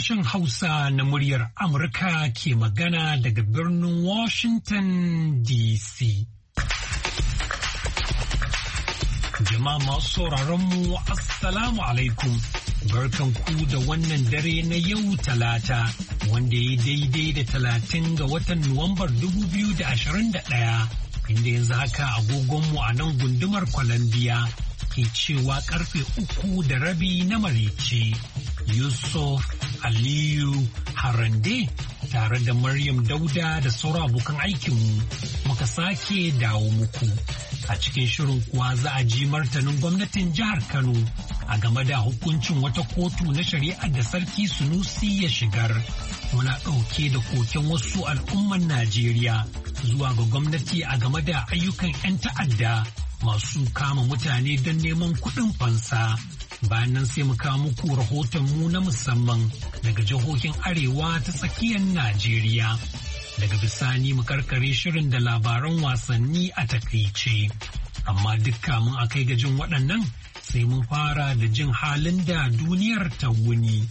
Sashen Hausa na muryar Amurka ke magana daga birnin Washington DC. Jama'a masu sauraronmu Assalamu alaikum. Barkanku da wannan dare na yau Talata, wanda ya daidai da 30 ga watan Nuwambar 2021, inda yanzu haka agogonmu a nan gundumar Columbia ke cewa karfe 3:30 na maraice. Yusuf Aliyu Harande tare da Maryam Dauda da sauran abokan aikinmu muka sake dawo muku. A cikin shirin kuwa za a ji martanin gwamnatin jihar Kano a game da hukuncin wata kotu na shari'ar da Sarki Sunusi ya shigar. Muna ɗauke da koken wasu al'umman Najeriya zuwa ga gwamnati a game da ayyukan 'yan ta'adda masu kama mutane don neman kuɗin fansa. Bayan nan sai mu kawo muku rahoton mu na musamman daga jihohin Arewa ta tsakiyar Najeriya. Daga bisani mu karkare shirin da labaran wasanni a takaice. Amma dukka mun akai ga jin waɗannan sai mun fara da jin halin da duniyar ta wuni.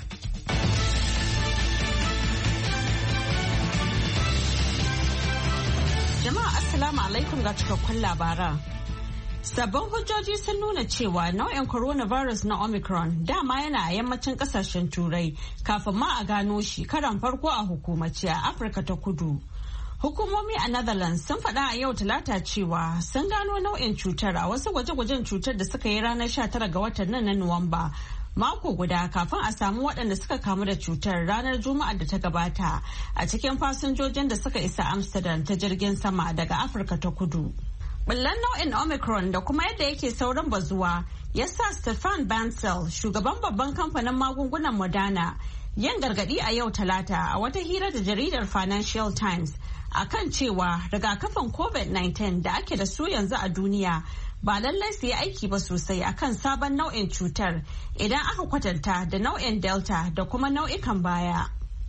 Jama'a Assalamu alaikum ga cikakkun labaran. Sabbin hujjoji sun nuna cewa nau'in coronavirus na Omicron dama yana a yammacin kasashen Turai kafin ma a gano shi karan farko a hukumace a Afirka ta Kudu. Hukumomi a Netherlands sun faɗa a yau Talata cewa sun gano nau'in cutar a wasu gwaje-gwajen cutar da suka yi ranar 19 ga watan nan na Nuwamba. Mako guda kafin a samu waɗanda suka kamu da cutar ranar Juma'ar da ta gabata a cikin fasinjojin da suka isa Amsterdam ta jirgin sama daga Afirka ta Kudu. Bullan nau'in Omicron da kuma yadda yake saurin bazuwa ya sa Stefan Bancel, shugaban babban kamfanin magungunan Moderna, yin gargadi a yau Talata a wata hira da jaridar Financial Times akan cewa rigakafin COVID-19 da ake da su yanzu a duniya ba lallai su yi aiki ba sosai akan sabon nau'in cutar idan aka kwatanta da nau'in Delta da kuma nau'ikan baya.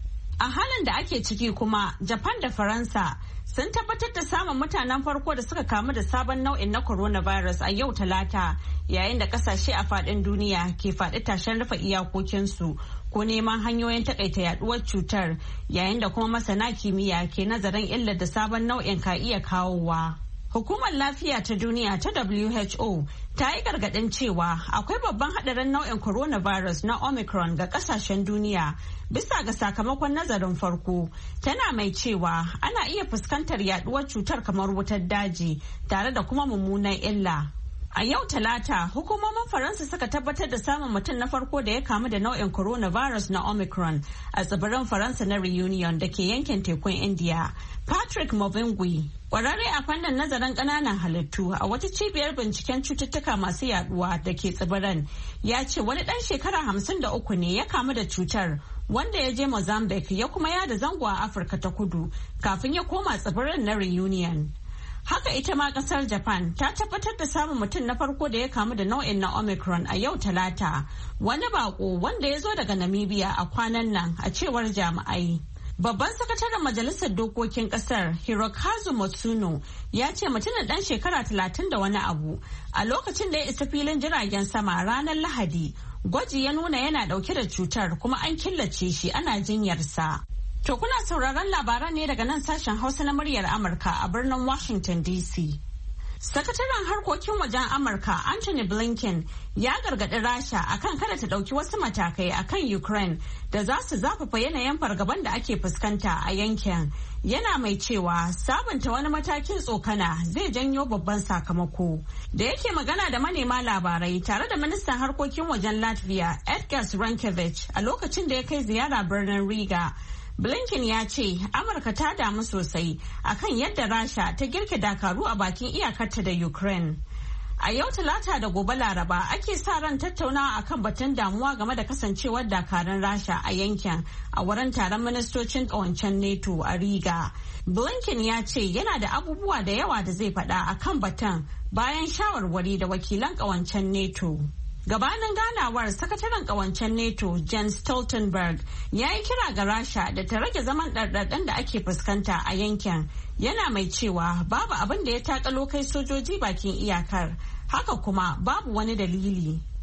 A halin da ake ciki kuma, Japan da Faransa sun tabbatar da samun mutanen farko da suka kamu da sabon nau'in na coronavirus a yau Talata, yayin da kasashe a faɗin duniya ke faɗi tashen rufe iyakokinsu ko neman hanyoyin takaita yaduwar cutar, yayin da kuma masana kimiyya ke nazarin illar da sabon nau'in ka iya kawowa. Hukumar Lafiya ta Duniya ta WHO ta yi gargaɗin cewa akwai babban haɗarin nau'in coronavirus na Omicron ga ƙasashen duniya bisa ga sakamakon nazarin farko. Tana mai cewa ana iya fuskantar yaduwar cutar kamar wutar daji tare da kuma mummunan illa. A yau Talata, hukumomin Faransa suka tabbatar da samun mutum na farko da ya kamu da nau'in coronavirus na Omicron a tsibirin Faransa na Reunion da ke yankin tekun India. Patrick Movingui, ƙwararre a fannin nazarin ƙananan halittu a wata cibiyar binciken cututtuka masu yaduwa da ke tsibiran, ya ce wani ɗan shekara 53 ne ya kamu da cutar, wanda ya je Mozambique ya kuma yada zango a Afirka ta Kudu kafin ya koma tsibirin na Reunion. Haka ita ma kasar Japan ta tabbatar da samun mutum na farko da ya kamu da nau'in na Omicron a yau Talata, wani bako wanda ya zo daga Namibia a kwanan nan a cewar jami'ai. Babban sakataren Majalisar Dokokin Kasar Hirokazu Matsuno ya ce mutumin dan shekara 30 da wani abu a lokacin da ya isa filin jiragen sama ranar Lahadi, gwaji ya nuna yana dauke da cutar kuma an killace shi ana jinyarsa. To kuna sauraron labaran ne daga nan sashen Hausa na muryar Amurka a birnin Washington DC. Sakataren harkokin wajen Amurka Anthony Blinken ya gargaɗi Rasha akan kada ta ɗauki wasu matakai akan Ukraine da za su zafafa yanayin fargaban da ake fuskanta a yankin. Yana mai cewa sabunta wani matakin tsokana zai janyo babban sakamako. Da yake magana da manema labarai tare da ministan harkokin wajen Latvia Edgars Rinkevich a lokacin da ya kai ziyara birnin Riga. Blinken ya ce Amurka ta damu sosai akan yadda Rasha ta girke dakaru a bakin iyakarta da Ukraine. A yau Talata da gobe Laraba ake sa ran tattaunawa akan batun damuwa game da kasancewar dakarun Rasha a yankin a wurin taron ministocin ƙawancen NATO a Riga. Blinken ya ce yana da abubuwa da yawa da zai faɗa akan batun bayan shawarwari da wakilan ƙawancen NATO. Gabanin ganawar sakataren kawancen NATO Jens Stoltenberg ya yi kira ga Rasha da ta rage zaman ɗarɗarɗen da ake fuskanta a yankin, yana mai cewa babu abin da ya takalo kai sojoji bakin iyakar, haka kuma babu wani dalili.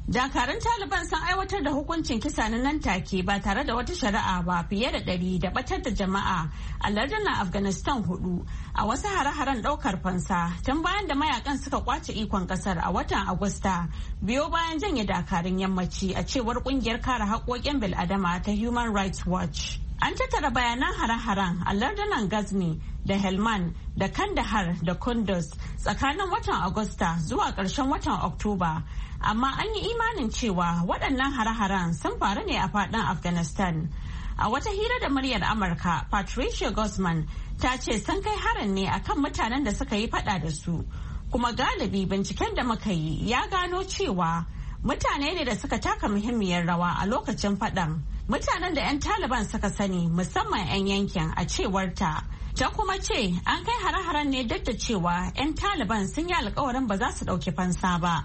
Dakarun Taliban sun aiwatar da hukuncin kisa na nan take ba tare da wata shari'a ba fiye da 100 da batar da jama'a a lardunan Afghanistan 4 a wasu hare-haren daukar fansa tun bayan da mayakan suka kwace ikon kasar a watan Agusta biyo bayan janye dakarun yammaci a cewar kungiyar kare haƙoƙin bil'adama ta Human Rights Watch. An tattara bayanan hare-haren a lardunan Ghazni da Helmand da Kandahar da Kunduz tsakanin watan Agusta zuwa ƙarshen watan Oktoba. Amma an yi imanin cewa waɗannan hare-haren sun faru ne a faɗin Afghanistan. A wata hira da muryar Amurka, Patricia Guzman ta ce sun kai harin ne akan mutanen da suka yi faɗa da su. Kuma galibi binciken da muka yi ya gano cewa mutane ne da suka taka muhimmiyar rawa a lokacin faɗan. Mutanen da 'yan Taliban suka sani musamman 'yan yankin a cewar ta. Ta kuma ce an kai hare-haren ne duk da cewa 'yan Taliban sun yi alkawarin ba za su ɗauki fansa ba.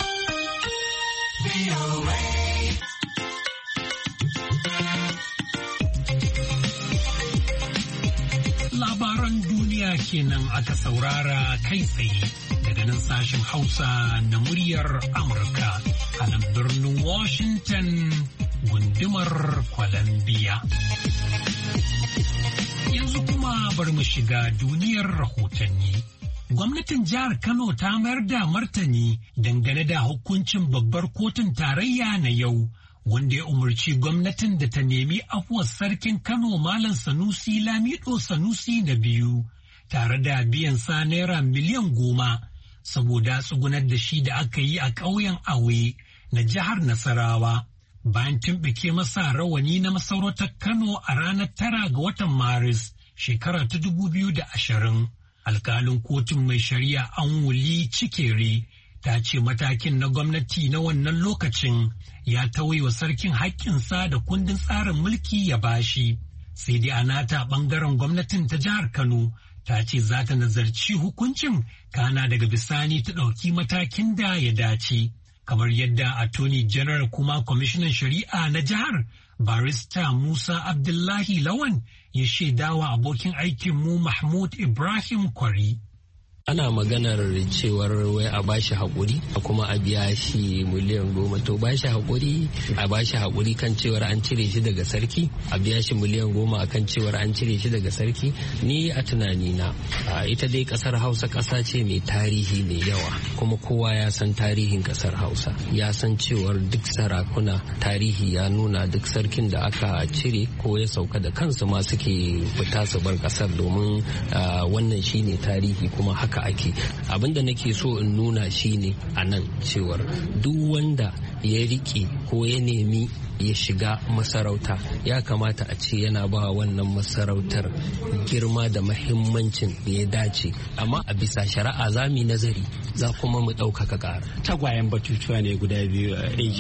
Labaran duniya kenan aka saurara kai tsaye daga nan sashen Hausa na muryar Amurka a nan birnin Washington gundumar Columbia. Yanzu kuma bari mu shiga duniyar rahotanni. Gwamnatin jihar Kano ta mayar da martani dangane da hukuncin babbar kotun tarayya na yau, wanda ya umarci gwamnatin da ta nemi afuwar sarkin Kano Malam Sanusi Lamido Sanusi na biyu, tare da biyan sa naira miliyan 10 saboda tsugunar da shi da aka yi a ƙauyen Awe na jihar Nasarawa. Bayan tumɓuke masa rawani na masarautar Kano a ranar 9 ga watan Maris shekara ta 2020. Alkalin kotun mai shari'a Anwuli Cikere ta ce matakin na gwamnati na wannan lokacin ya tauye wa sarkin haƙƙinsa da kundin tsarin mulki ya bashi. Sai dai a nata ɓangaren gwamnatin ta jihar Kano ta ce za ta nazarci hukuncin kana daga bisani ta ɗauki matakin da ya dace. Kamar yadda Attorney General kuma Kwamishinan Shari'a na jihar Barista Musa Abdullahi Lawan ya shaidawa abokin aikinmu Mahmud Ibrahim Kwari. Ana maganar cewar wai a bashi haƙuri kuma a biya shi miliyan 10, to bashi haƙuri a bashi haƙuri kan cewar an cire shi daga sarki, a biya shi miliyan 10 akan cewar an cire shi daga sarki. Ni a tunanina ita dai ƙasar Hausa ƙasa ce mai tarihi mai yawa, kuma kowa ya san tarihin ƙasar Hausa, ya san cewar duk sarakuna tarihi ya nuna duk sarkin da aka cire ko ya sauka da kansu ma suke fita su bar ƙasar, domin wannan shine tarihi kuma haka ake. Abinda nake so in nuna shine a nan cewar duk wanda ya rike ko ya nemi ya shiga masarauta ya kamata a ce yana ba wannan masarautar girma da mahimmancin da ya dace, amma a bisa shari'a za mu nazari za kuma mu ɗaukaka ƙara. Tagwayen batutuwa ne guda biyu,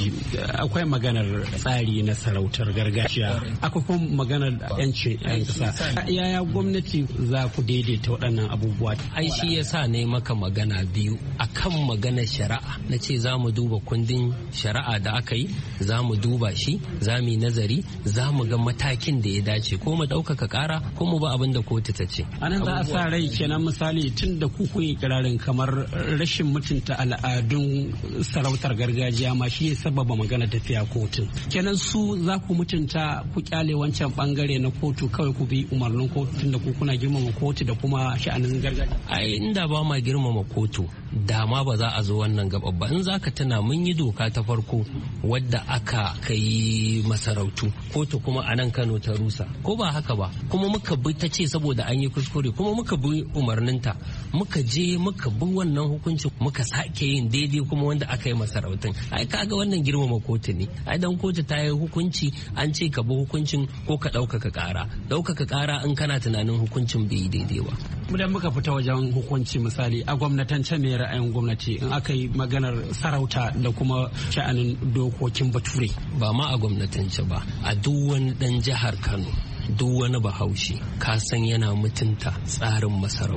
akwai maganar tsari na sarautar gargajiya, akwai kuma maganar 'yancin 'yan ƙasa. Yaya gwamnati za ku daidaita waɗannan abubuwa? Ai shi ya sa ne maka magana biyu akan maganar shari'a, na ce za mu duba kundin shari'a da aka yi, za mu duba shi, za mu yi nazari, za mu ga matakin da ya dace, ko mu ɗaukaka ƙara ko mu ba abin da kotu ta ce. Anan za a sa rai kenan, misali tun da ku kun yi kirarin kamar rashin mutunta al'adun sarautar gargajiya ma shi ya sababa magana tafiya kotun, kenan su za ku mutunta ku kyale wancan bangare na kotu kawai ku bi umarnin kotu tun da ku kuna girmama kotu da kuma sha'anin gargajiya? Ai inda ba ma girmama kotu dama ba za a zo wannan gaba ba. In zaka tuna mun yi doka ta farko wadda aka kai masarautu, kotu kuma a nan Kano ta rusa, ko ba haka ba, kuma muka bi ta ce saboda an yi kuskure, kuma muka bi umarninta, muka je muka bi wannan hukuncin, muka sake yin daidai kuma wanda aka yi masarautun. Ai kaga wannan girmama kotu ne. Ai dan kotu ta yi hukunci an ce ka bi hukuncin ko ka ɗaukaka ƙara. Ɗaukaka ƙara in kana tunanin hukuncin bai yi daidai ba. Idan muka fita wajen hukunci, misali a gwamnatance ne ra'ayin gwamnati in aka yi maganar sarauta da kuma sha'anin dokokin bature? Ba ma a gwamnatance ba, a duk wani dan jihar Kano, duk wani bahaushe ka san yana mutunta tsarin masarauta.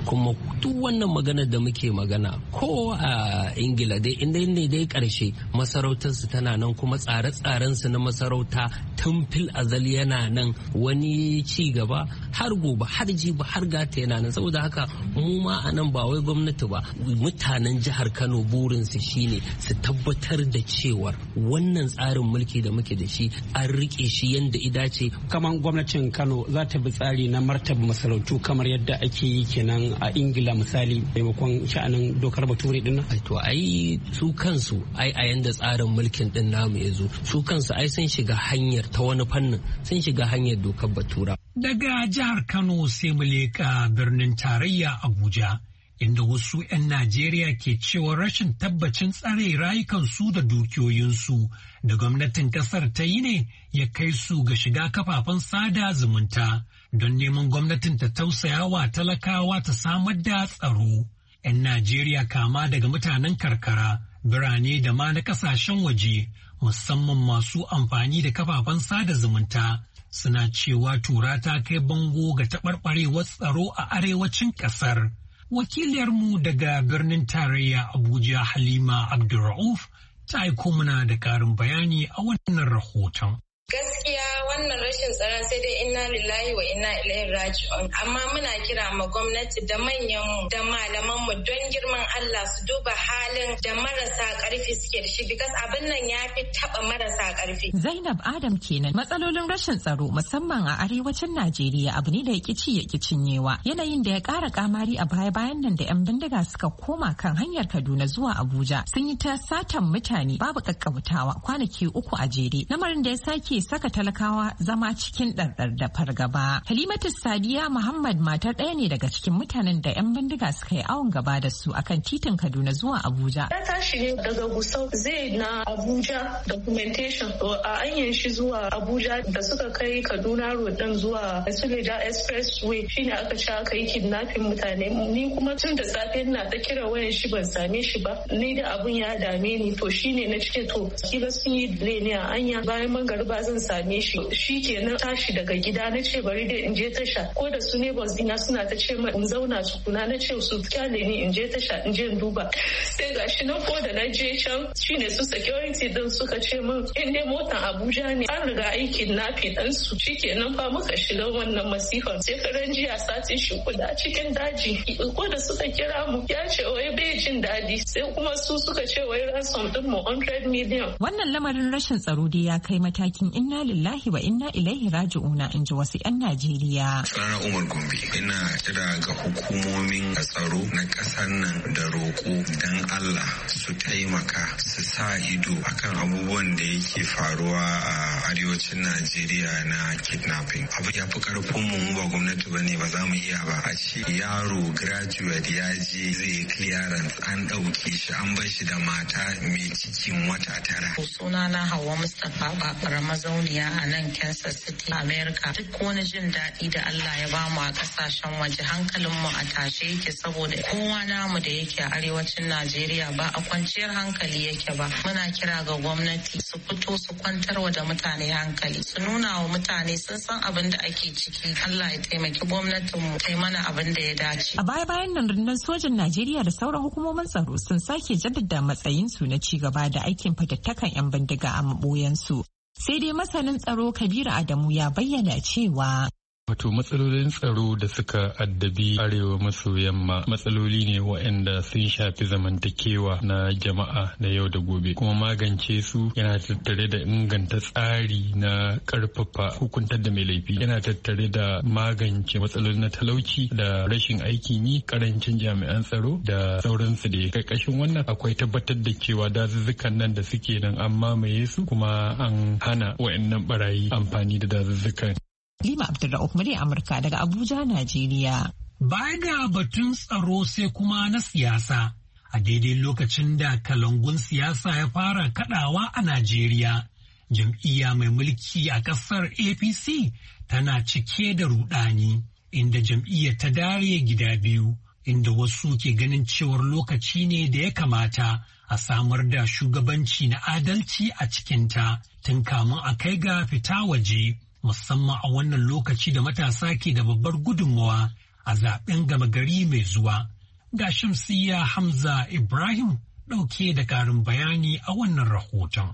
kuma duk wannan maganar da muke magana ko a Ingila dai inda ne dai karshe masarautarsu tana nan kuma tsare-tsarensu na masarauta tun fil azal yana nan, wani ci gaba har gobe har jibi har gata yana nan. Saboda haka mu ma a nan ba wai gwamnati ba, mutanen jihar Kano burinsu shine su tabbatar da cewar wannan tsarin mulki da muke da shi an rike shi yadda idace. Kamar gwamnatin Kano za ta bi tsari na martaba masarautu kamar yadda ake yi kenan a Ingila misali maimakon sha'anin dokar bature din nan. To ai su kansu ai a yanda tsarin mulkin din namu ya zo su kansu ai sun shiga hanyar ta wani fannin sun shiga hanyar dokar batura. Daga jihar Kano sai mu leƙa birnin tarayya Abuja, inda wasu 'yan Najeriya ke cewa rashin tabbacin tsare rayukansu da dukiyoyinsu da gwamnatin kasar ta yi ne ya kai su ga shiga kafafen sada zumunta don neman gwamnatin ta tausaya wa talakawa ta samar da tsaro. 'Yan Najeriya kama daga mutanen karkara, birane da ma na kasashen waje, musamman masu amfani da kafafen sada zumunta, suna cewa tura ta kai bango ga taɓarɓarewar tsaro a arewacin ƙasar. Wakiliyarmu daga birnin tarayya Abuja Halima Abdulra'uf ta aiko muna da ƙarin bayani a wannan rahoton. Gaskiya wannan rashin tsaron sai dai inna lillahi wa inna ilaihi raji'un, amma muna kira ma gwamnati da manyanmu da malamanmu don girman Allah su duba halin da marasa ƙarfi suke da shi, because abin nan ya fi taɓa marasa ƙarfi. Zainab Adam kenan. Matsalolin rashin tsaro musamman a arewacin Najeriya abu ne da ya ci ya cinyewa, yanayin da ya ƙara kamari a baya-bayan nan da 'yan bindiga suka koma kan hanyar Kaduna zuwa Abuja sun yi ta satan mutane babu ƙaƙƙautawa kwanaki 3 a jere, lamarin da ya sake saka talakawa zama cikin ɗarɗar da fargaba. Halimatu Sadiya Muhammad matar ɗaya ne daga cikin mutanen da 'yan bindiga suka yi awon gaba da su akan titin Kaduna zuwa Abuja. Ya tashi ne daga Gusau zai na Abuja documentation, a hanyar shi zuwa Abuja da suka kai Kaduna road din zuwa Suleja Expressway shine aka ci aka yi kidnapping mutane. Ni kuma tun da safe na ta kira wayan shi ban same shi ba, ni da abun ya dame ni, to shine na cike to kila sun yi delay ne a hanya, bayan mangariba zan same shi kenan tashi daga gida na ce bari dai in je tasha, ko da su neighbors dina suna ta ce in zauna tukuna, na ce su kyale ni in je tasha in je in duba, sai gashi nan ko da na je can shine su security din suka ce min in dai motan Abuja ne an riga aikin nafi dan su, shikenan fa muka shiga wannan masifan. Sai karan jiya sati shi kuda cikin daji, ko da suka kira mu ya ce wai bai jin dadi, sai kuma su suka ce wai ransom din mu 100 million. Wannan lamarin rashin tsaro dai ya kai matakin inna lillahi wa inna ilaihi raji'una, in ji wasu 'yan Najeriya. Sunana Umar Gombe, ina kira ga hukumomin tsaro na ƙasar nan da roƙo dan Allah su taimaka su sa ido akan abubuwan da yake faruwa a arewacin Najeriya na kidnapping. Abu ya fi karfin mu ba gwamnati bane, ba za mu iya ba. A ce yaro graduate ya je zai clearance an ɗauke shi an bar shi da mata mai cikin wata 9. Sunana Hauwa Mustapha Babara, mazauniya a nan Kansas City, America. Duk wani jin daɗi da Allah ya bamu a ƙasashen waje hankalinmu a tashe yake, saboda kowa namu da yake a arewacin Najeriya ba a kwanciyar hankali yake ba. Muna kira ga gwamnati su fito su kwantarwa da mutane hankali, su nuna wa mutane sun san abin da ake ciki. Allah ya taimaki gwamnatinmu ta yi mana abin da ya dace. A baya-bayan nan rundunar sojan Najeriya da sauran hukumomin tsaro sun sake jaddada matsayinsu na ci gaba da aikin fatattakan 'yan bindiga a maɓoyansu. Sai dai masanin tsaro Kabiru Adamu ya bayyana cewa Wato matsalolin tsaro da suka addabi arewa maso yamma matsaloli ne waɗanda sun shafi zamantakewa na jama'a na yau da gobe, kuma magance su yana tattare da inganta tsari na ƙarfafa hukuntar da mai laifi, yana tattare da magance matsaloli na talauci da rashin aikin yi, karancin jami'an tsaro da sauransu. Da ƙarƙashin wannan akwai tabbatar da cewa dazuzzukan nan da suke nan an mamaye su, kuma an hana waɗannan barayi amfani da dazuzzukan. Lima Abdulra'uf, murya Amurka daga Abuja, Najeriya. Baya ga batun tsaro sai kuma na siyasa, a daidai lokacin da kalangun siyasa ya fara kadawa a Najeriya. Jam'iyya mai mulki a ƙasar APC tana cike da rudani, inda jam'iyyar ta dare gida biyu, inda wasu ke ganin cewar lokaci ne da ya kamata a samar da shugabanci na adalci a cikinta tun kamun a kai ga fita waje. Musamman a wannan lokaci da matasa ke da babbar gudunmawa a zaben gama gari mai zuwa. Ga Shamsiyya Hamza Ibrahim ɗauke da ƙarin bayani a wannan rahoton.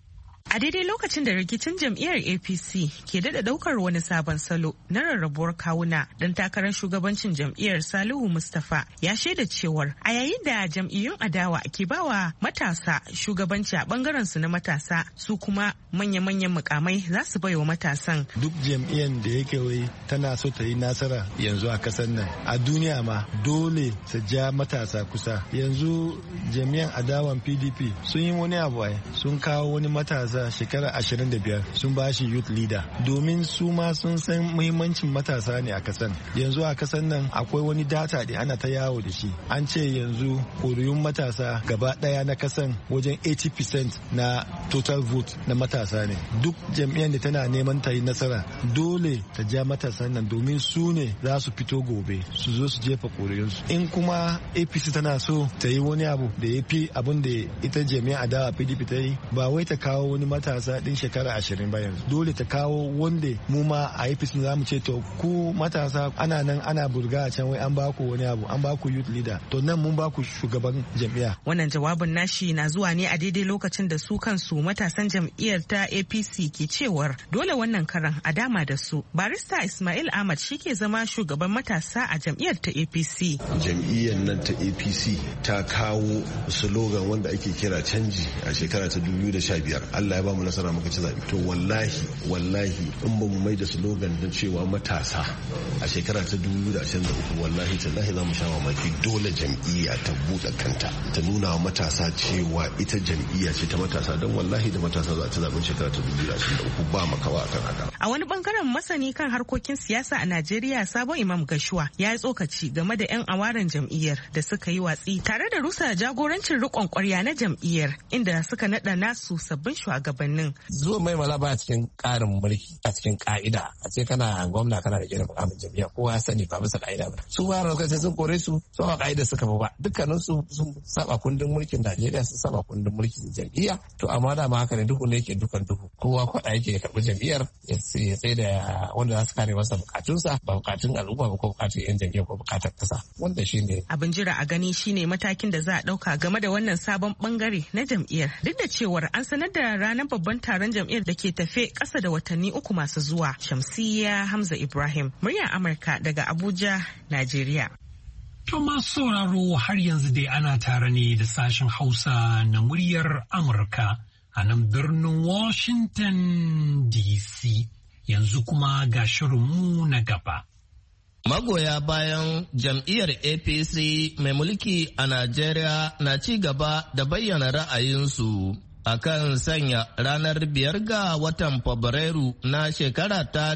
A daidai lokacin da rikicin jam'iyyar APC ke daɗa ɗaukar wani sabon salo na rarrabuwar kawuna, ɗan takarar shugabancin jam'iyyar Salihu Mustapha ya shaida cewar a yayin da jam'iyyun adawa ke bawa matasa shugabanci a ɓangaren su na matasa, su kuma manya-manyan mukamai za su baiwa matasan. Duk jam'iyyar da yake wai tana so ta yi nasara yanzu a kasar nan, a duniya ma dole su ja matasa kusa. Yanzu jam'iyyar adawan PDP sun yi wani abu sun kawo wani matasa shekara 25 sun ba shi youth leader domin su ma sun san muhimmancin matasa ne a kasan. Yanzu a kasan nan akwai wani data da ana ta yawo da shi, an ce yanzu koriyun matasa gaba daya na kasan wajen 80% na total vote na matasa ne. Duk jam'iyyar da tana neman ta yi nasara dole ta ja matasan nan domin su ne za su fito gobe su zo su jefa koriyunsu. In kuma APC tana so ta yi wani abu da ya fi abin da ita jami'ar adawa PDP ta yi, ba wai ta kawo wani matasa din shekara 20 ba yanzu, dole ta kawo wanda mu ma a APC za mu ce to ku matasa ana nan ana burga a can wai an baku wani abu, an baku youth leader, to nan mun baku shugaban jam'iyya. Wannan jawabin nashi na zuwa ne a daidai lokacin da su kansu matasan jam'iyyar ta APC ke cewar dole wannan karan a dama da su. Barista Ismail Ahmad shi ke zama shugaban matasa a jam'iyyar ta APC. Jam'iyyar nan ta APC ta kawo slogan wanda ake kira canji a shekara ta 2015. Allah ya ba mu nasara muka ci zaɓe. To wallahi in ba mu mai da slogan na cewa matasa a shekara ta 2023 wallahi tallahi za mu sha mamaki. Dole jam'iyya ta buɗe kanta ta nuna wa matasa cewa ita jam'iyya ce ta matasa, don wallahi da matasa za ta zaɓen shekara ta 2023 ba makawa akan haka. A wani bangaren masani kan harkokin siyasa a Najeriya Sabon Imam Gashuwa ya yi tsokaci game da 'yan awaren jam'iyyar da suka yi watsi tare da rusa jagorancin riƙon ƙwarya na jam'iyyar inda suka naɗa nasu sabbin shugabannin. Zuwa mai mala ba a cikin ƙarin mulki a cikin ƙa'ida, a ce kana gwamna kana da gidan mukamin jam'iyya kowa ya sani ba bisa ƙa'ida ba. Su ba da sai sun kore su ba ƙa'ida suka ba. Dukkanin su sun saba kundin mulkin Najeriya, sun saba kundin mulkin jam'iyya. To amma da ma haka ne duhu ne yake dukan duhu. Kowa kwaɗa yake ya karɓi jam'iyyar ya tsaye da wanda za su kare masa bukatunsa, ba bukatun al'umma ba ko bukatun 'yan jam'iyyar ko bukatar ƙasa. Wanda shi ne. Abin jira a gani shine matakin da za a ɗauka game da wannan sabon bangare na jam'iyyar. Duk da cewar an sanar da ranar babban taron jam'iyyar da ke tafe ƙasa da watanni 3 masu zuwa. Shamsiyya Hamza Ibrahim, muryar Amurka daga Abuja, Najeriya. To masu sauraro har yanzu dai ana tare ne da sashen Hausa na muryar Amurka a nan birnin Washington DC. Yanzu kuma ga shirinmu na gaba. Magoya bayan jam'iyyar APC mai mulki a Najeriya na ci gaba da bayyana ra'ayinsu akan sanya ranar 5 ga watan Fabrairu na shekara ta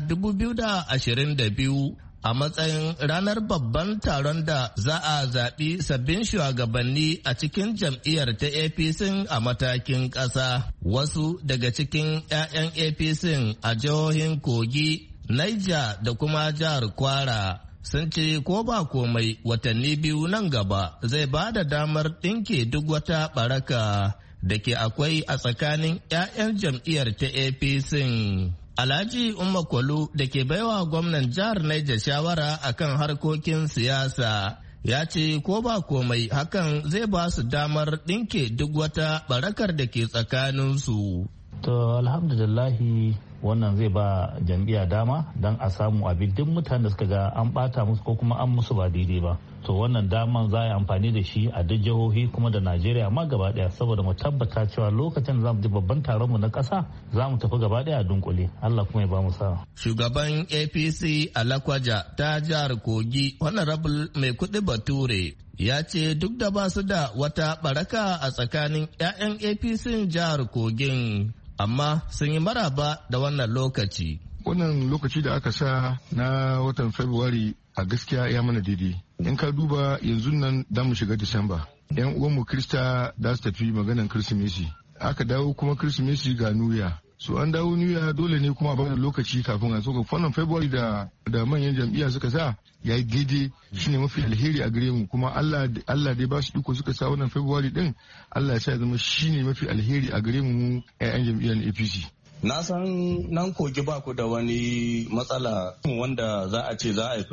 2022 a matsayin ranar babban taron da za a zaɓi sabbin shugabanni a cikin jam'iyyar ta APC a matakin ƙasa. Wasu daga cikin 'ya'yan APC a jihohin Kogi, Niger da kuma jihar Kwara sun ce ko ba komai watanni 2 nan gaba zai ba da damar ɗinke duk wata ɓaraka da ke akwai a tsakanin 'ya'yan jam'iyyar ta APC. Alhaji Umma Kwalu da ke baiwa gwamnan jihar Niger shawara akan harkokin siyasa ya ce ko ba komai hakan zai ba su damar ɗinke duk wata barakar da ke tsakaninsu. To alhamdulillahi wannan zai ba jam'iyya dama don a samu abin duk mutanen da suka ga an bata musu ko kuma an musu ba daidai ba. To wannan daman za a yi amfani da shi a duk jihohi kuma da Najeriya ma gaba daya saboda mu tabbata cewa lokacin da za mu ji babban taron mu na ƙasa za mu tafi gaba daya a dunkule. Allah kuma ya ba mu sa. Shugaban APC a Lakwaja ta jihar Kogi Honorable Mai Kuɗi Bature ya ce duk da ba su da wata baraka a tsakanin 'ya'yan APC jihar Kogin amma sun yi maraba da wannan lokaci. Wannan lokaci da aka sa na watan Fabrairu a gaskiya ya mana daidai. In ka duba yanzu nan da mu shiga Disamba. 'Yan uwanmu Krista da su tafi maganan Kirsimeti. Aka dawo kuma Kirsimeti ga Nuya. So an dawo Nuya dole ne kuma a bada lokaci kafin a soka. Wannan Fabrairu da manyan jam'iyya suka sa ya yi daidai shine mafi alheri a gare mu kuma Allah dai ba su duko suka sa wannan Fabrairu din Allah ya sa ya zama shine mafi alheri a gare mu 'ya'yan jam'iyyar APC. Na san nan Kogi ba ku da wani matsala wanda za a ce za a yi sulhu.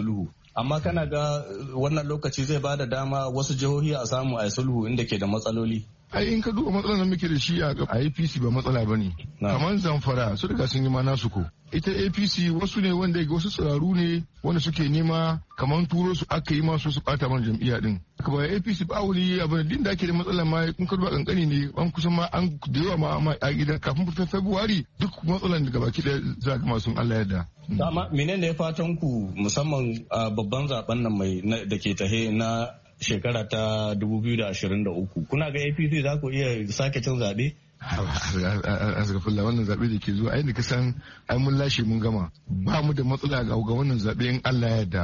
amma kana ga wannan lokaci zai bada dama wasu jihohi a samu a sulhu inda ke da matsaloli? Ai in ka duba matsalar da muke da shi a APC ba matsala bane. Kamar Zamfara su riga sun yi ma nasu ko. Ita APC wasu ne wanda wasu tsiraru ne wanda suke nema kamar turo su aka yi masu su bata mana jam'iyya din. Ba APC ba wani abu din da ake da matsalar ma kun ka duba kankani ne an kusan ma an da yawa ma a gidan kafin Fabrairu duk matsalar da gabaki da za ga masu Allah yarda. Dama menene fatan ku musamman babban zaben nan mai da ke tahe na shekara ta 2023 kuna ga APC za ku iya sake cin zaɓe? A zafin wannan zaɓe da ke zuwa ai da kasan ai mun lashe mun gama ba mu da matsala ga wannan zaɓe in Allah ya yarda.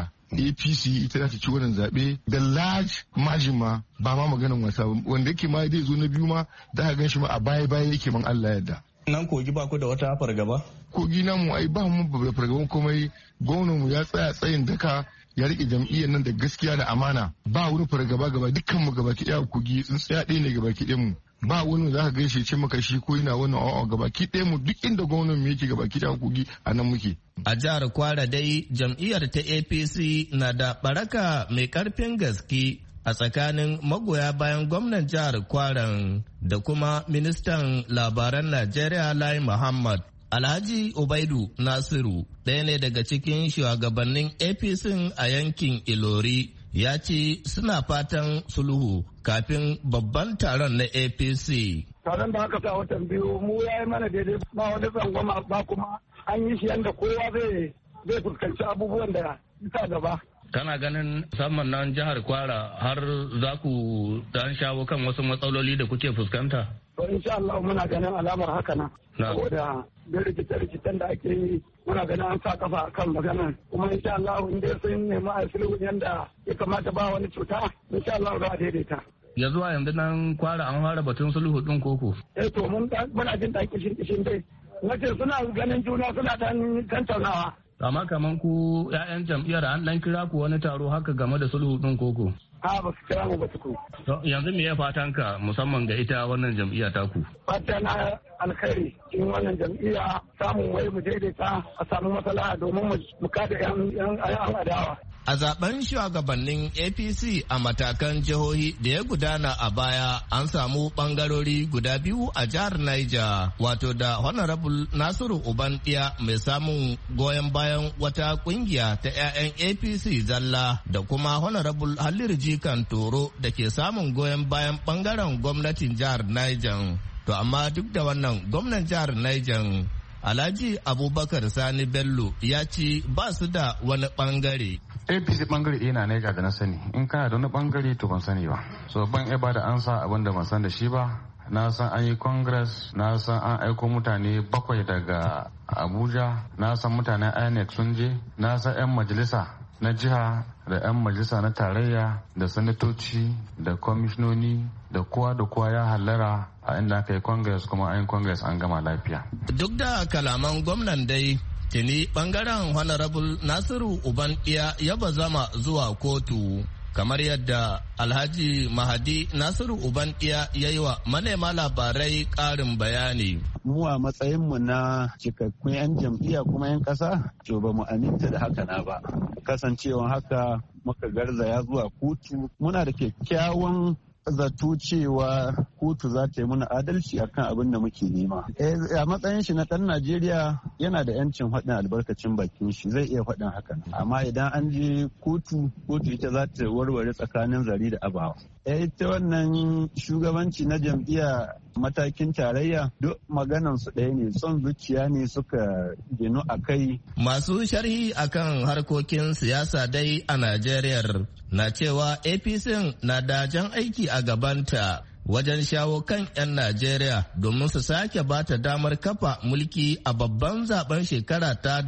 APC ita za ta ci wannan zaɓe da large margin ma ba ma maganin wasa wanda yake ma zai zo na biyu ma da ka gan shi ma a baya yake man Allah ya yarda. Nan Kogi ba ku da wata fargaba? Kogi namu ai ba mu da fargaban komai gwamnan mu ya tsaya tsayin daka ya rike jam'iyyar nan da gaskiya da amana ba wani fargaba gaba dukkan mu gaba ki daya Kogi sun tsaya ɗaya ne gaba ki mu ba wani za ka gaishe ce maka shi ko yana wannan a'a gaba ki mu duk inda gwamnan mu yake gaba ki daya Kogi a nan muke. A jihar Kwara dai jam'iyyar ta APC na da baraka mai karfin gaske a tsakanin magoya bayan gwamnan jihar Kwaran da kuma ministan labaran Najeriya Lai Muhammad. Alhaji Ubaidu Nasiru, ɗaya ne daga cikin shugabannin APC a yankin Ilori, ya ce suna fatan sulhu kafin babban taron na APC. Taron da aka sa watan biyu mu ya yi mana daidai ba wani tsangwama ba kuma an yi shi yadda kowa zai fuskanci abubuwan da isa gaba. Kana ganin musamman nan jihar Kwara har za ku dan shawo kan wasu matsaloli da kuke fuskanta? To insha Allah muna ganin alamar haka nan. Saboda da rikice-rikicen da ake yi muna ganin an sa kafa kan magana kuma insha Allah in dai sun nemi a sulhu yanda ya kamata ba wani cuta insha Allah za a daidaita. Ya zuwa yanzu nan Kwara an fara batun sulhu din koko? To muna jin da kishin dai. Nace suna ganin juna suna dan tantaunawa. Amma kaman ku 'ya'yan jam'iyyar an dan kira ku wani taro haka game da sulhu din koko? A ba su kira mu ba su. Yanzu me ya fatan ka musamman ga ita wannan jam'iyya taku? Fata na alkhairi cikin wannan jam'iyya samun wai mu daidaita a samu matsala domin mu kada 'yan adawa. A zaben shugabannin APC a matakan jihohi da ya gudana a baya an samu bangarori guda biyu a jihar Niger, wato da Honorable Nasiru Ubandiya mai samun goyon bayan wata kungiya ta 'ya'yan APC zalla da kuma Honorable Halliru Jikan Toro da ke samun goyon bayan bangaren gwamnatin jihar Niger. To amma duk da wannan gwamnan jihar Niger Alhaji Abubakar Sani Bello ya ce ba su da wani bangare. APC bangare ina ne ga da na sani in kana da wani bangare to ban sani ba. So ban iya ba da ansa abin da ban san da shi ba. Na san an yi congress, na san an aiko mutane 7 daga Abuja, na san mutanen INEC sun je, na san 'yan majalisa na jiha da 'yan majalisa na tarayya da sanatoci da kwamishinoni da kowa ya hallara a inda aka yi congress kuma an yi congress an gama lafiya. Duk da kalaman gwamnan dai tuni bangaren Honorable Nasiru Ubandiya ya bazama zuwa kotu kamar yadda Alhaji Mahadi Nasiru Ubandiya ya yi wa manema labarai ƙarin bayani. Mu a matsayinmu na cikakkun 'yan jam'iyya kuma 'yan ƙasa, to ba mu aminta da haka na ba. Kasancewan haka muka garzaya zuwa kotu, muna da kyakkyawan zato cewa kotu za ta yi mana adalci akan abin da muke nema. A matsayin shi na ɗan Najeriya yana da 'yancin faɗin albarkacin bakin shi, zai iya faɗin hakan. Amma idan an je kotu ita za ta warware tsakanin zari da abawa. Ita wannan shugabanci na jam'iyya matakin tarayya duk maganan su ɗaya ne, son zuciya ne suka ginu a kai. Masu sharhi akan harkokin siyasa dai a Najeriya na cewa APC na da jan aiki a gabanta wajen shawo kan 'yan Najeriya domin su sake ba ta damar kafa mulki a babban zaben shekara ta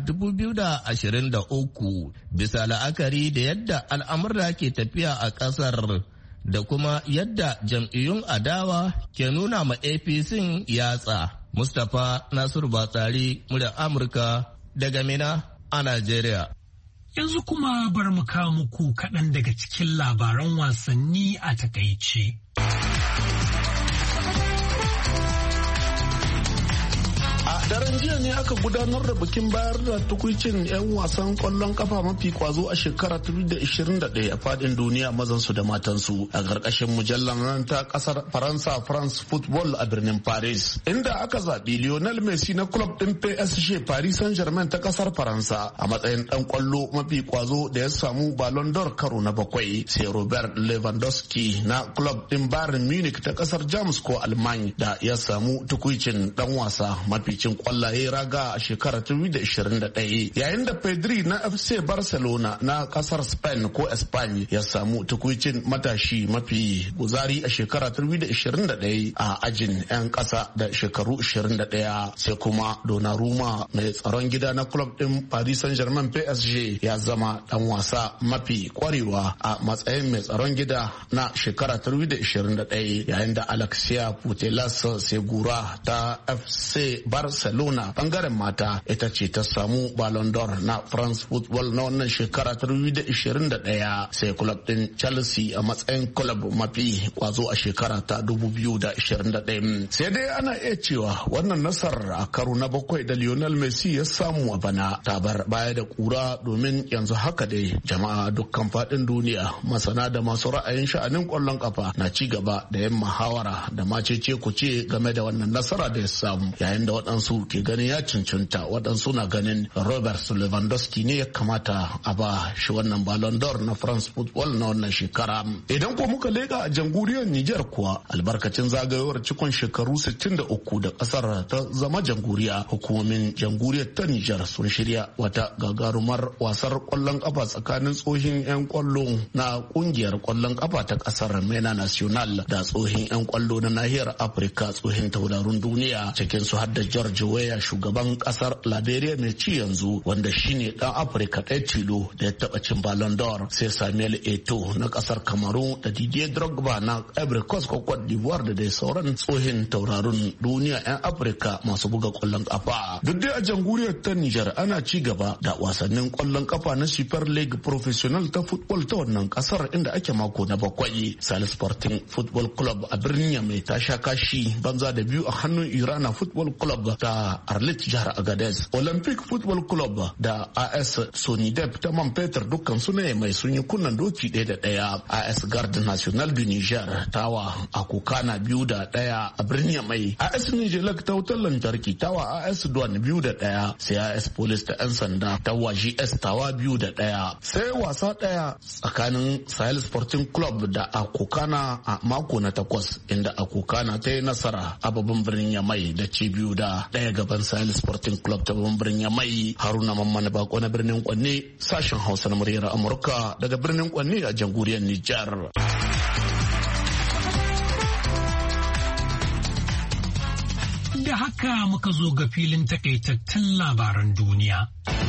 2023 bisa la'akari da yadda al'amura ke tafiya a ƙasar. Da kuma yadda jam'iyyun adawa ke nuna ma APC yatsa. Mustapha Nasiru Batsari, muryar Amurka daga Mina a Najeriya. Yanzu kuma bar mu kawo muku kaɗan daga cikin labaran wasanni a takaice. Daren shekaran jiya ne aka gudanar da bikin bayar da tukuicin 'yan wasan kwallon kafa mafi kwazo a shekara 2021 a fadin duniya mazansu da matansu a ƙarƙashin mujallar nan ta ƙasar Faransa France Football a birnin Paris, inda aka zaɓi Lionel Messi na club ɗin PSG Paris Saint-Germain ta ƙasar Faransa a matsayin ɗan kwallo mafi kwazo da ya samu Ballon d'Or karo na 7, sai Robert Lewandowski na club ɗin Bayern Munich ta ƙasar Jamus ko Alman da ya samu tukuicin ɗan wasa mafi cin kwallaye raga a shekarar 2021, yayin da Pedri na FC Barcelona na ƙasar Spain ko Spain ya samu tukuicin matashi mafi guzari a shekara 2021 a ajin 'yan ƙasa da shekaru 21, sai kuma Donnarumma mai tsaron gida na club ɗin Paris Saint-Germain PSG ya zama ɗan wasa mafi kwarewa a matsayin mai tsaron gida na shekara 2021, yayin da Alexia Putellas Segura ta FC Barcelona bangaren mata ita ce ta samu Ballon d'Or na France Football na wannan shekara 2021, sai club ɗin Chelsea a matsayin club mafi kwazo a shekara ta 2021. Sai dai ana iya cewa wannan nasarar a karo na 7 da Lionel Messi ya samu a bana ta bar baya da kura, domin yanzu haka dai jama'a dukkan faɗin duniya, masana da masu ra'ayin sha'anin kwallon kafa na ci gaba da yin muhawara da macece kuce game da wannan nasara da ya samu, yayin da waɗansu ke ganin ya cancanta, waɗansu na ganin Robert Lewandowski ne ya kamata a ba shi wannan Ballon d'Or na France Football na wannan shekara. Idan ko muka leka a jamhuriyar Nijar kuwa, albarkacin zagayowar cikon shekaru 63 da kasar ta zama jamhuriya, hukumomin jamhuriyar ta Nijar sun shirya wata gagarumar wasar kwallon kafa tsakanin tsohin 'yan kwallo na kungiyar kwallon kafa ta kasar Mena National da tsohin 'yan kwallo na nahiyar Afirka, tsohin taurarin duniya, cikin su har da George Weah, shugaban kasar Liberia mai ci yanzu, wanda shine dan Afirka ɗaya tilo da ya taba cin Ballon d'Or, sai Samuel Eto'o na kasar Kamaru da Didier Drogba na Ivory Coast ko Cote d'Ivoire da dai sauran tsohin taurarin duniya 'yan Afirka masu buga kwallon kafa. Duk dai a jamhuriyar ta Nijar ana ci gaba da wasannin kwallon kafa na Super League Professional ta football ta wannan kasar, inda ake mako na 7. Sale Sporting Football Club a birnin Yamai ta sha kashi banza da 2 a hannun Irana Football Club ta Arlit jihar Agadez. Olympic Football Club da AS Sonidep ta Man Peter dukkan su ne mai sun yi kunnan doki 1-1. AS Garde National du Niger tawa a Kokana 2-1 a birnin Yamai. AS Nijelak ta wutar lantarki tawa AS Douane 2-1, sai AS Police ta 'yan sanda tawa GS tawa 2-1. Sai wasa ɗaya tsakanin Sahel Sporting Club da Akokana a mako na 8, inda Akokana ta yi nasara a babban birnin Yamai da ci 2-1 gaban Sahel Sporting Club ta babban birnin Yamai. Haruna Mamman Bako na birnin Kwanne, sashen Hausa na muryar Amurka daga birnin Kwanne a jamhuriyar Nijar. Da haka muka zo ga filin takaitattun labaran duniya.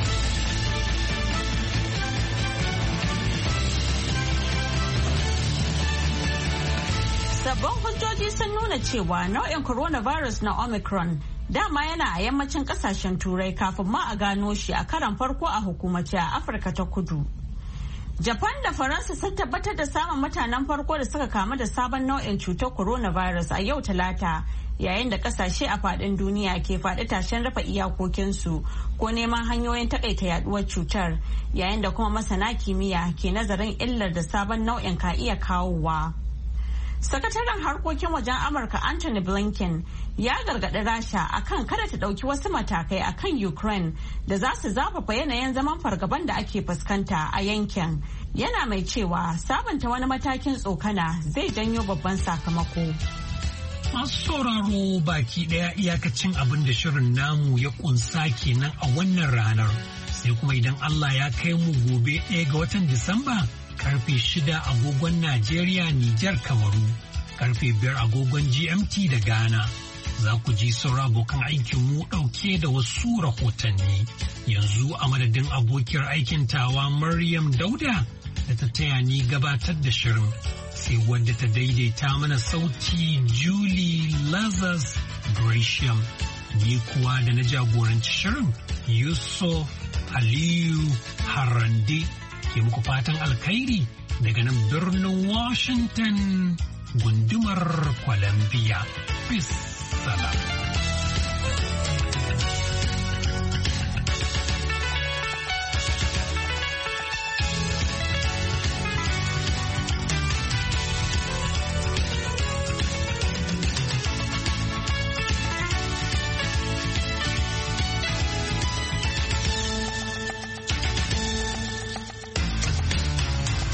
Sabbin hujjoji sun nuna cewa nau'in coronavirus na Omicron dama yana a yammacin kasashen Turai kafin ma a gano shi a karan farko a hukumace a Afirka ta Kudu. Japan da Faransa sun tabbatar da samun mutanen farko da suka kamu da sabon nau'in cutar coronavirus a yau Talata, yayin da kasashe a faɗin duniya ke faɗi tashen rufe iyakokinsu ko neman hanyoyin takaita yaduwar cutar, yayin da kuma masana kimiyya ke nazarin illar da sabon nau'in ka iya kawowa. Sakataren harkokin wajen Amurka Anthony Blinken ya gargaɗi Rasha akan kada ta ɗauki wasu matakai akan Ukraine da za su zafafa yanayin zaman fargaban da ake fuskanta a yankin. Yana mai cewa sabunta wani matakin tsokana zai janyo babban sakamako. Masu sauraro baki ɗaya iyakacin abin da shirin namu ya kunsa kenan a wannan ranar. Sai kuma idan Allah ya kai mu gobe 1 ga watan Disamba. Karfe 6 agogon Najeriya, Nijar, Kamaru, karfe 5 agogon GMT da Ghana. Za ku ji saura abokan aikinmu ɗauke da wasu rahotanni. Yanzu a madadin abokiyar aikin tawa Maryam Dauda da ta taya ni gabatar da shirin. Sai wadda ta daidaita mana sauti Julie Lazarus Gratiam. Ni kuwa da na jagoranci shirin Yusuf Aliyu Harande. Ke muku fatan alkhairi daga nan birnin Washington gundumar Columbia. Peace. Salam.